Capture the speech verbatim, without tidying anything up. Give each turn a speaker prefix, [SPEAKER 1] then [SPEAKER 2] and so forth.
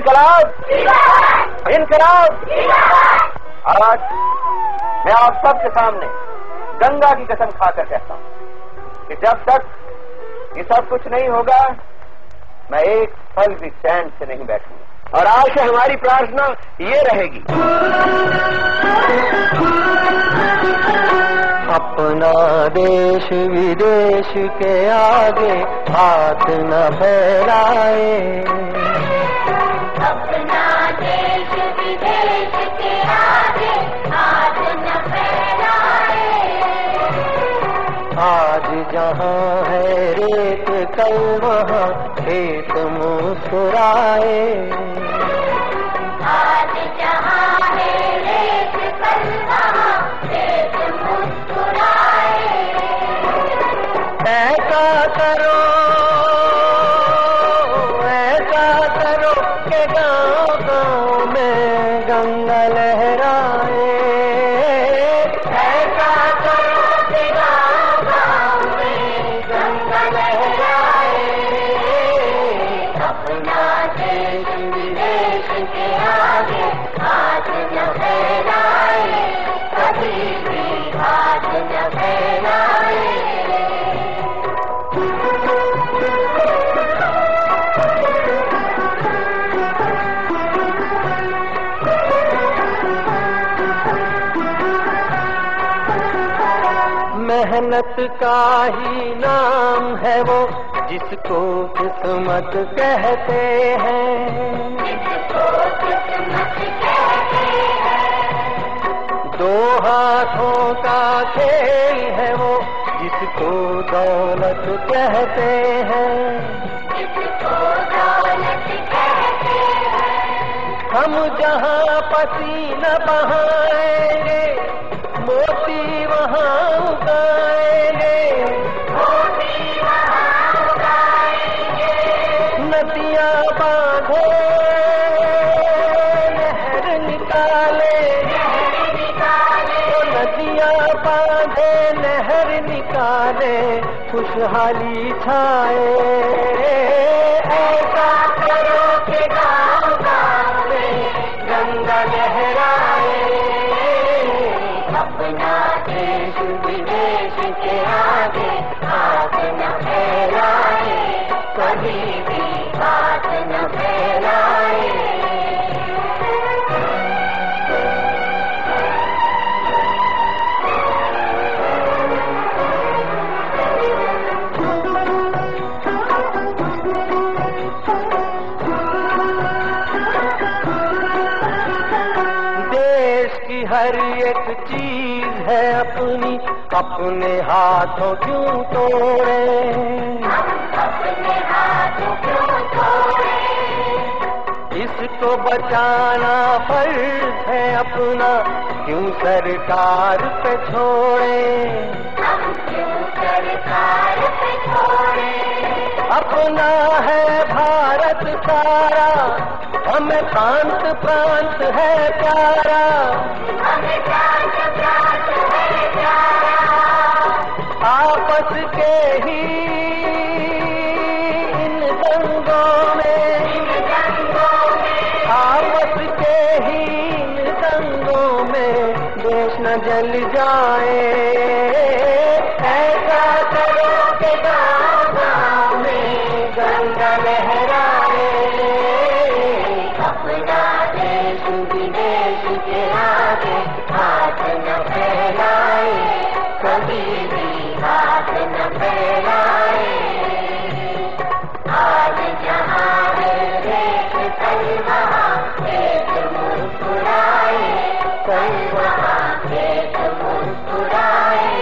[SPEAKER 1] इनकलाब, इनकलाब। आज मैं आप सबके सामने गंगा की कसम खाकर कहता हूं कि जब तक ये सब कुछ नहीं होगा मैं एक पल भी चैन से नहीं बैठूंगा। और आज से हमारी प्रार्थना ये रहेगी,
[SPEAKER 2] अपना देश विदेश के आगे हाथ न फैलाए,
[SPEAKER 3] अपना देश विदेश के आगे हाथ न फैलाए।
[SPEAKER 2] आज जहाँ है रेत कल वहाँ खेत मुस्कुराए,
[SPEAKER 3] आज जहाँ है रेत कल वहाँ खेत मुस्कुराए।
[SPEAKER 2] ऐसा करो ऐसा करो के गाँव गाँव में गंगा लहराए,
[SPEAKER 3] ऐसा करो कि गाँव गाँव में गंगा लहराए। अपना देश विदेश के आगे हाथ न फैलाए, कभी भी हाथ न फैलाए।
[SPEAKER 2] मेहनत का ही नाम है वो जिसको किस्मत कहते हैं,
[SPEAKER 3] जिसको किस्मत कहते हैं।
[SPEAKER 2] दो हाथों का खेल है वो जिसको दौलत कहते हैं,
[SPEAKER 3] जिसको दौलत कहते हैं।
[SPEAKER 2] हम जहाँ पसीना बहाएंगे मोती वहाँ उगाएंगे,
[SPEAKER 3] मोती वहाँ उगाएंगे।
[SPEAKER 2] नदियाँ बांधे नहर निकाले,
[SPEAKER 3] नहर निकाले।
[SPEAKER 2] नदियाँ बांधे नहर निकाले, खुशहाली छाए। ऐसा करो कि गाँव गाँव में गंगा लहराए,
[SPEAKER 3] अपना देश विदेश के आगे हाथ न फैलाए, कभी भी हाथ न फैलाए।
[SPEAKER 2] देश की हर एक चीज है अपनी, अपने हाथों क्यों तोड़े,
[SPEAKER 3] हम अपने हाथों क्यों तोड़े।
[SPEAKER 2] इसको बचाना फर्ज है अपना, क्यों सरकार पे छोड़े,
[SPEAKER 3] हम क्यों सरकार पे छोड़े।
[SPEAKER 2] अपना है भारत सारा, हमें प्रांत प्रांत है प्यारा,
[SPEAKER 3] हमें प्रांत प्रांत है प्यारा।
[SPEAKER 2] आपस के ही इन दंगों में,
[SPEAKER 3] इन जंगों में,
[SPEAKER 2] आपस के ही इन दंगों में देश न जल जाए। ऐसा करो कि गाँव गाँव में गंगा लहराए,
[SPEAKER 3] अपना देश विदेश के आगे हाथ न फैलाए, कभी भी हाथ न फैलाए। आज जहाँ है रेत कल वहाँ खेत मुस्कुराए, कल वहाँ खेत मुस्कुराए।